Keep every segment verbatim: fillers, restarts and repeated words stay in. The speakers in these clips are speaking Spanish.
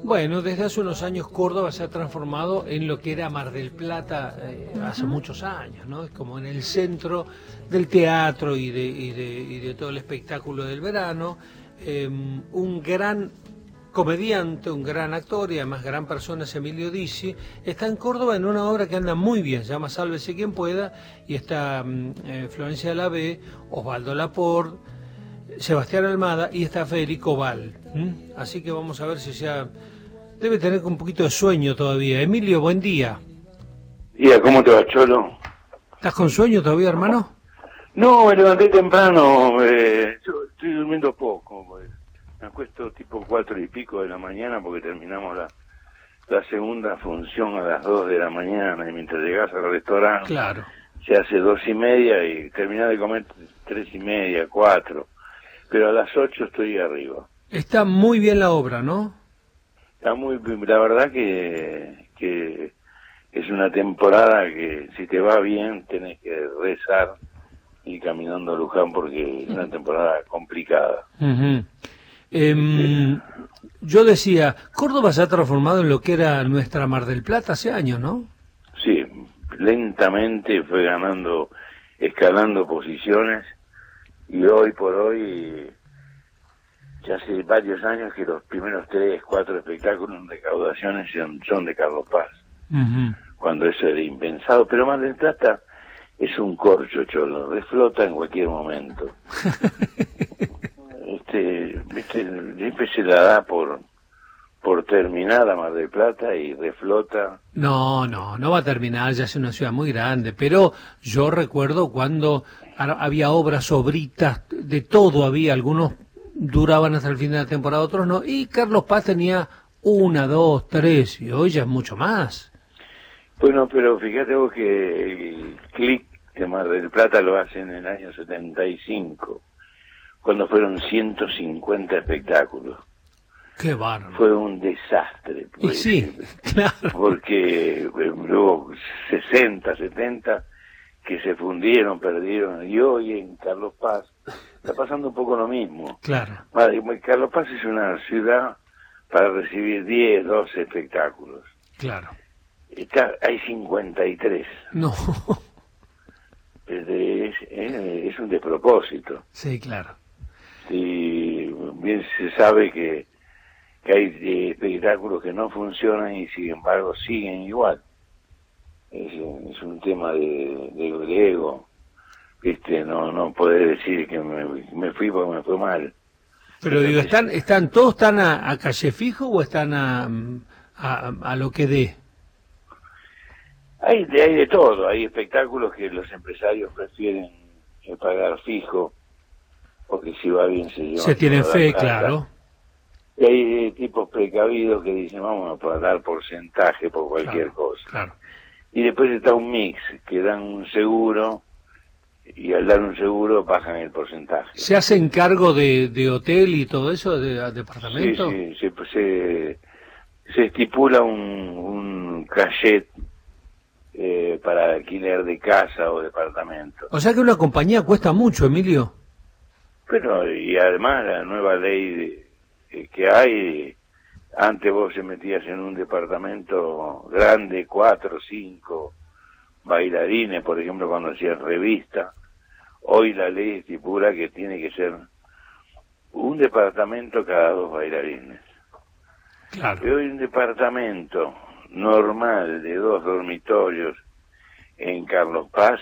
Bueno, desde hace unos años Córdoba se ha transformado en lo que era Mar del Plata eh, hace muchos años, ¿no? Es como en el centro del teatro y de, y de, y de todo el espectáculo del verano. Eh, un gran comediante, un gran actor y además gran persona es Emilio Dizzi. Está en Córdoba en una obra que anda muy bien, se llama Sálvese quien pueda, y está eh, Florencia de la B, Osvaldo Laport, Sebastián Almada y está Federico Val. ¿Mm? Así que vamos a ver si ya debe tener un poquito de sueño todavía. Emilio, buen día. Día, ¿cómo te va, Cholo? ¿Estás con sueño todavía, hermano? No, me levanté temprano, eh, yo estoy durmiendo poco, pues. Me acuesto tipo cuatro y pico de la mañana porque terminamos la, la segunda función a las dos de la mañana y mientras llegás al restaurante claro. Se hace dos y media y terminás de comer tres y media, cuatro, pero a las ocho estoy arriba. Está muy bien la obra, ¿no? Está muy, la verdad que, que es una temporada que si te va bien tenés que rezar y caminando a Luján porque es una temporada complicada. Uh-huh. Eh, yo decía, Córdoba se ha transformado en lo que era nuestra Mar del Plata hace años, ¿no? Sí, lentamente fue ganando, escalando posiciones y hoy por hoy, ya hace varios años que los primeros tres, cuatro espectáculos en recaudaciones son, son de Carlos Paz, uh-huh. Cuando eso era impensado, pero Mar del Plata es un corcho, Cholo, reflota en cualquier momento. Este, este, siempre se la da por por terminar a Mar del Plata y reflota. No, no, no va a terminar, ya es una ciudad muy grande, pero yo recuerdo cuando había obras, obritas, de todo había, algunos duraban hasta el fin de la temporada, otros no, y Carlos Paz tenía una, dos, tres, y hoy ya es mucho más. Bueno, pero fíjate vos que el clic de Mar del Plata lo hacen en el año setenta y cinco. Cuando fueron ciento cincuenta espectáculos. ¡Qué bárbaro! Fue un desastre. Pues, y sí, claro. Porque eh, luego sesenta, setenta que se fundieron, perdieron. Y hoy en Carlos Paz está pasando un poco lo mismo. Claro. Carlos Paz es una ciudad para recibir diez, doce espectáculos. Claro. Está, hay cincuenta y tres. No. Es, de, es, es un despropósito. Sí, claro. Sí, bien se sabe que, que hay eh, espectáculos que no funcionan y sin embargo siguen igual. Es, es un tema de, de, de ego. Viste, no no poder decir que me, me fui porque me fue mal. Pero digo, ¿están están todos están a, a calle fijo o están a, a, a lo que dé? Hay de, hay de todo. Hay espectáculos que los empresarios prefieren eh, pagar fijo porque si va bien se lleva. Se tiene fe, claro. Y hay tipos precavidos que dicen vamos a dar porcentaje por cualquier claro, cosa. Claro. Y después está un mix, que dan un seguro y al dar un seguro bajan el porcentaje. ¿Se hacen cargo de, de hotel y todo eso, de, de departamento? Sí, sí, se, se, se estipula un, un cachet eh, para alquiler de casa o departamento. O sea que una compañía cuesta mucho, Emilio. Pero, y además la nueva ley de, eh, que hay, antes vos se metías en un departamento grande, cuatro, cinco bailarines, por ejemplo, cuando hacías revista. Hoy la ley estipula que tiene que ser un departamento cada dos bailarines. Claro. Y hoy un departamento normal de dos dormitorios en Carlos Paz,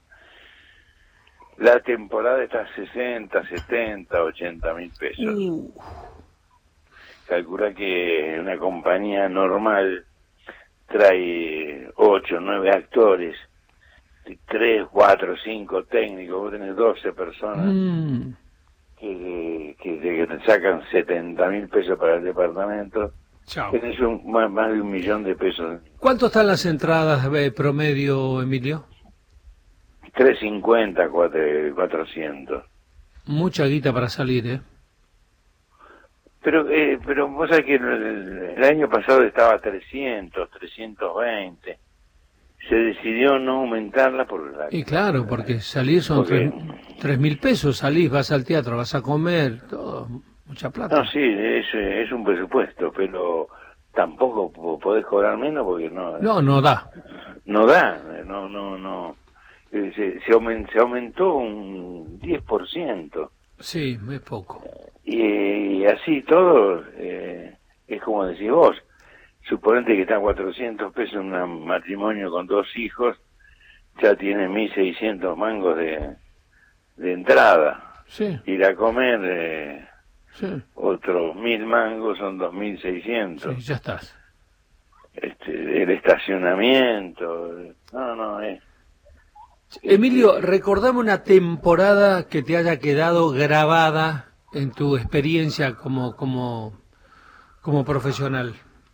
la temporada está a sesenta, setenta, ochenta mil pesos. Uh. Calcula que una compañía normal trae ocho, nueve actores, tres, cuatro, cinco técnicos, vos tenés doce personas mm. que, que, que te sacan setenta mil pesos para el departamento. Chao. Tenés un, más, más de un millón de pesos. ¿Cuánto están las entradas de promedio, Emilio? tres cincuenta, cuatrocientos. Mucha guita para salir, ¿eh? Pero eh, pero vos sabés que el, el año pasado estaba a trescientos, trescientos veinte. Se decidió no aumentarla por la... Y claro, porque salir son porque... tres mil pesos, salís, vas al teatro, vas a comer, todo, mucha plata. No, sí, es, es un presupuesto, pero tampoco podés cobrar menos porque no... No, no da. No da, no, no, no. Se, se, aument, se aumentó un diez por ciento. Sí, es poco. Y, y así todo, eh, es como decís vos, suponete que está a cuatrocientos pesos en un matrimonio con dos hijos, ya tiene mil seiscientos mangos de, de entrada. Sí. Ir a comer eh, sí. otros mil mangos son dos mil seiscientos. Sí, ya estás. Este, el estacionamiento, no, no, es... Emilio, recordame una temporada que te haya quedado grabada en tu experiencia como como como profesional.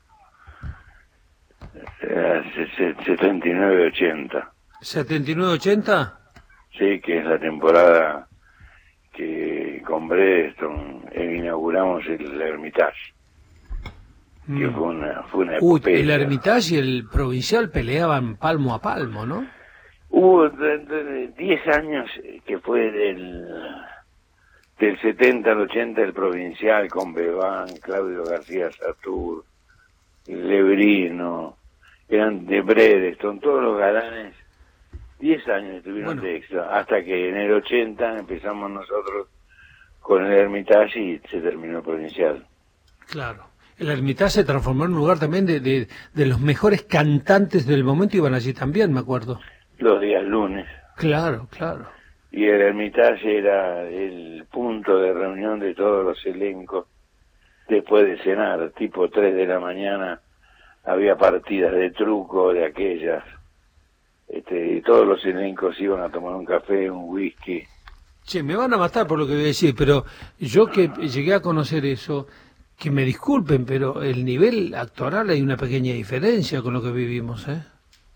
setenta y nueve ochenta. ¿setenta y nueve ochenta? Sí, que es la temporada que con Bredeston inauguramos el Hermitage. Mm. Que fue una, fue una Uy, el Hermitage y el Provincial peleaban palmo a palmo, ¿no? Hubo diez años que fue del, del setenta al ochenta el Provincial con Bebán, Claudio García Satur, Lebrino, eran de Bredeston, todos los galanes. Diez años estuvieron bueno. de extra, hasta que en el ochenta empezamos nosotros con el Hermitage y se terminó el Provincial. Claro. El Hermitage se transformó en un lugar también de, de, de los mejores cantantes del momento, iban allí también, me acuerdo. Los días lunes. Claro, claro. Y el Hermitage era el punto de reunión de todos los elencos después de cenar, tipo tres de la mañana, había partidas de truco de aquellas. Este, y todos los elencos iban a tomar un café, un whisky. Che, me van a matar por lo que voy a decir, pero yo que llegué a conocer eso, que me disculpen, pero el nivel actoral hay una pequeña diferencia con lo que vivimos, ¿eh?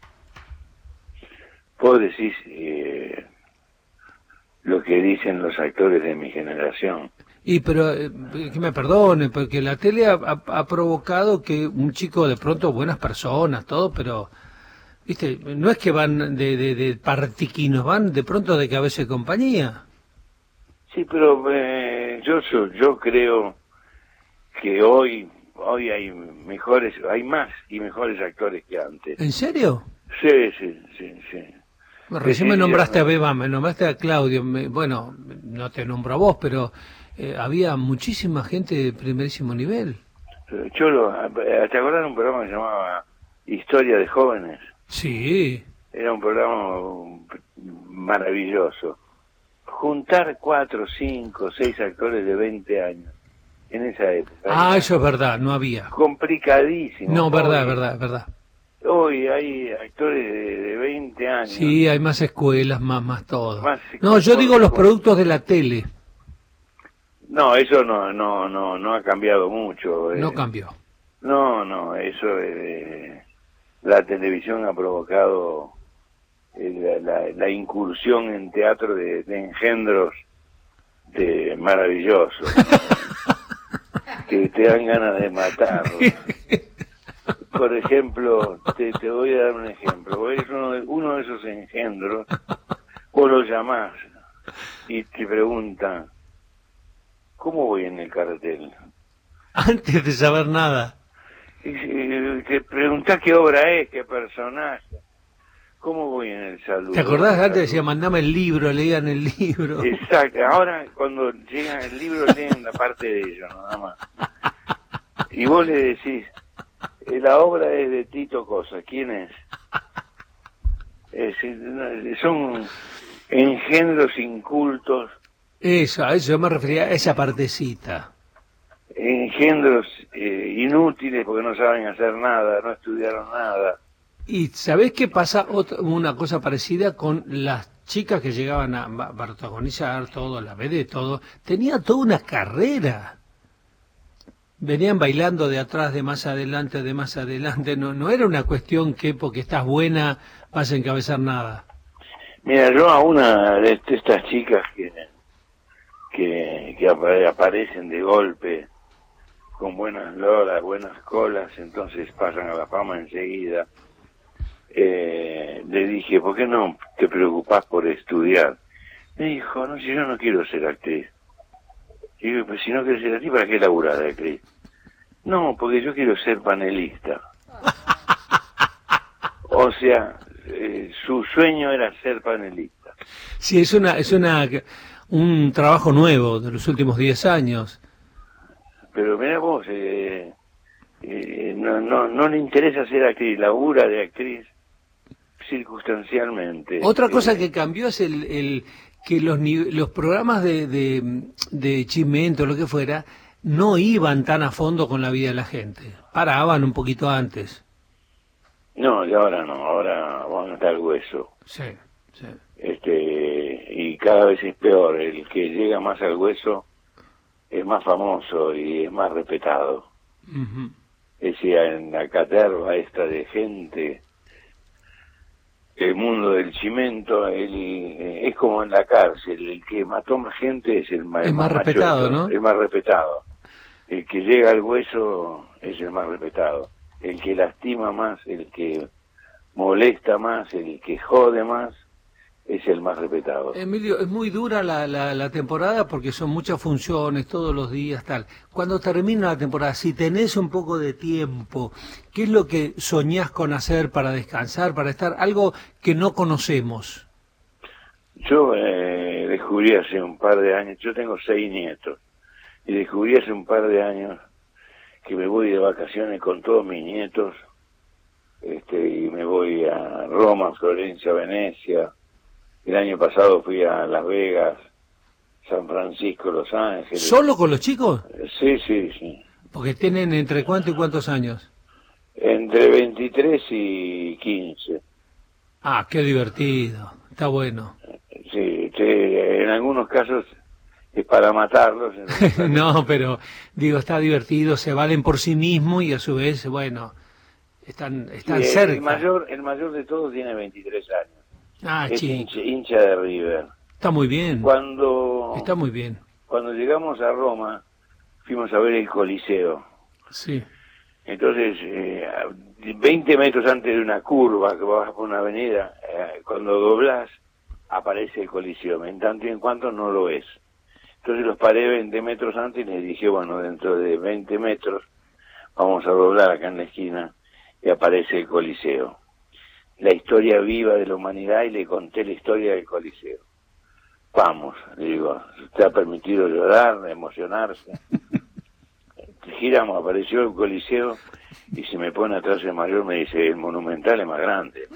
Vos decís eh, lo que dicen los actores de mi generación. Y pero, eh, que me perdone, porque la tele ha, ha, ha provocado que un chico de pronto, buenas personas, todo, pero, viste, no es que van de, de, de partiquinos, van de pronto de cabeza de compañía. Sí, pero eh, yo, yo creo que hoy hoy hay mejores, hay más y mejores actores que antes. ¿En serio? Sí, sí, sí, sí. Bueno, recién me nombraste a Beba, me nombraste a Claudio, me, bueno, no te nombro a vos, pero eh, había muchísima gente de primerísimo nivel. Cholo, ¿te acordás de un programa que se llamaba Historia de Jóvenes? Sí. Era un programa maravilloso. Juntar cuatro, cinco, seis actores de veinte años en esa época. Ah, era eso es verdad, no había. Complicadísimo. No, verdad, hoy, verdad, verdad. Hoy hay actores de, de veinte años. Sí, hay más escuelas, más, más todo. Más no, yo digo los productos de la tele. No, eso no, no, no, no ha cambiado mucho. No eh. cambió. No, no, eso eh, la televisión ha provocado eh, la, la, la incursión en teatro de, de engendros de maravillosos que te dan ganas de matarlos. Por ejemplo, te, te voy a dar un ejemplo. Vos eres uno de, uno de esos engendros, vos lo llamás y te preguntan, ¿cómo voy en el cartel? Antes de saber nada. Y, y, te preguntás qué obra es, qué personaje. ¿Cómo voy en el saludo? ¿Te acordás? Antes decía, mandame el libro, leían el libro. Exacto. Ahora, cuando llegan el libro, leen la parte de ellos, nada más. Y vos le decís, la obra es de Tito Cosa. ¿Quién es? es son engendros incultos. Eso, a eso yo me refería, a esa partecita. Engendros eh, inútiles porque no saben hacer nada, no estudiaron nada. ¿Y sabés qué pasa? Otra, una cosa parecida con las chicas que llegaban a protagonizar todo, la B D, todo. Tenía toda una carrera. Venían bailando de atrás, de más adelante, de más adelante. No, no era una cuestión que porque estás buena vas a encabezar nada. Mira, yo a una de estas chicas que, que, que aparecen de golpe con buenas lolas, buenas colas, entonces pasan a la fama enseguida. Eh, le dije, ¿por qué no te preocupás por estudiar? Me dijo, no, si yo no quiero ser actriz. Y digo, pues si no quieres ser actriz, ¿para qué laburar de actriz? No, porque yo quiero ser panelista. O sea, eh, su sueño era ser panelista. Sí, es una es una un trabajo nuevo de los últimos diez años. Pero mira vos, eh, eh, no, no, no le interesa ser actriz, labura de actriz circunstancialmente. Otra cosa eh, que cambió es el, el que los los programas de, de, de chismento, lo que fuera, no iban tan a fondo con la vida de la gente. Paraban un poquito antes. No, y ahora no, ahora van hasta el hueso. Sí, sí. Este, y cada vez es peor, el que llega más al hueso es más famoso y es más respetado. Uh-huh. Decía, en la caterva esta de gente, el mundo del cimento, el, es como en la cárcel, el que mató más gente es el más, es más, más respetado, machoso, ¿no? El más respetado. El que llega al hueso es el más respetado. El que lastima más, el que molesta más, el que jode más, es el más respetado. Emilio, es muy dura la, la, la temporada porque son muchas funciones todos los días, tal. Cuando termina la temporada, si tenés un poco de tiempo, ¿qué es lo que soñás con hacer para descansar, para estar algo que no conocemos? Yo eh, descubrí hace un par de años, yo tengo seis nietos, y descubrí hace un par de años que me voy de vacaciones con todos mis nietos, este, y me voy a Roma, Florencia, Venecia. El año pasado fui a Las Vegas, San Francisco, Los Ángeles. ¿Solo con los chicos? Sí, sí, sí. Porque tienen entre cuánto y cuántos años. Entre veintitrés y quince. Ah, qué divertido, está bueno. Sí, sí, en algunos casos es para matarlos. No, pero digo, está divertido, se valen por sí mismos y a su vez, bueno, están, están sí, cerca. El mayor, el mayor de todos tiene veintitrés años. Ah, es chico. hincha, hincha de River. Está muy bien. Cuando, Está muy bien. Cuando llegamos a Roma, fuimos a ver el Coliseo. Sí. Entonces, eh, veinte metros antes de una curva que vas por una avenida, eh, cuando doblás, aparece el Coliseo. En tanto y en cuanto no lo ves. Entonces los paré veinte metros antes y les dije, bueno, dentro de veinte metros vamos a doblar acá en la esquina y aparece el Coliseo. La historia viva de la humanidad, y le conté la historia del Coliseo. Vamos, le digo, ¿te ha permitido llorar, emocionarse? Giramos, apareció el Coliseo y se me pone atrás el mayor, me dice, el Monumental es más grande.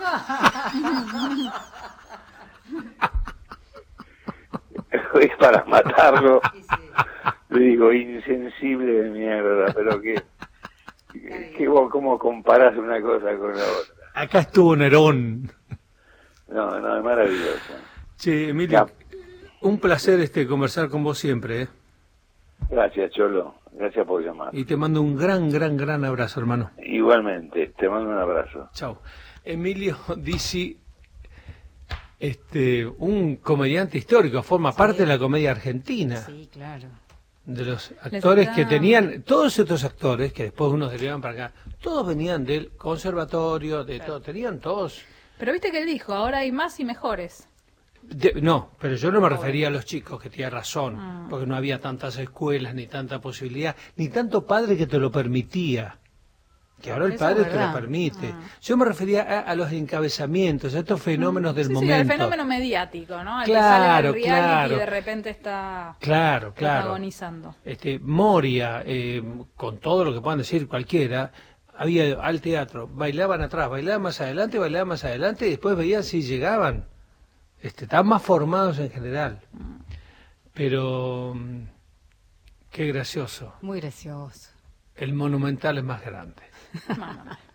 Es para matarlo. Le digo, insensible de mierda, pero que, que vos cómo comparás una cosa con la otra. Acá estuvo Nerón. No, no, es maravilloso. Che, Emilio, ya. Un placer este conversar con vos siempre, ¿eh? Gracias, Cholo. Gracias por llamar. Y te mando un gran, gran, gran abrazo, hermano. Igualmente, te mando un abrazo. Chau. Emilio Dizzi, este, un comediante histórico, forma sí. parte de la comedia argentina. Sí, claro. De los actores que tenían, todos estos actores que después unos derivaban para acá, todos venían del conservatorio, de claro. todo, tenían todos. Pero viste que él dijo, ahora hay más y mejores. De, no, pero yo no me refería a los chicos, que tenía razón, ah. porque no había tantas escuelas, ni tanta posibilidad, ni tanto padre que te lo permitía. Que ahora el padre te lo permite. Ah. Yo me refería a, a los encabezamientos, a estos fenómenos mm. del sí, momento. Sí, el fenómeno mediático, ¿no? El claro, que sale al claro. Y de repente está claro, claro. protagonizando. Este, Moria, eh, con todo lo que puedan decir cualquiera, había al teatro, bailaban atrás, bailaban más adelante, bailaban más adelante, y después veían si llegaban. Este, estaban más formados en general. Pero, qué gracioso. Muy gracioso. El Monumental es más grande. No, no, no.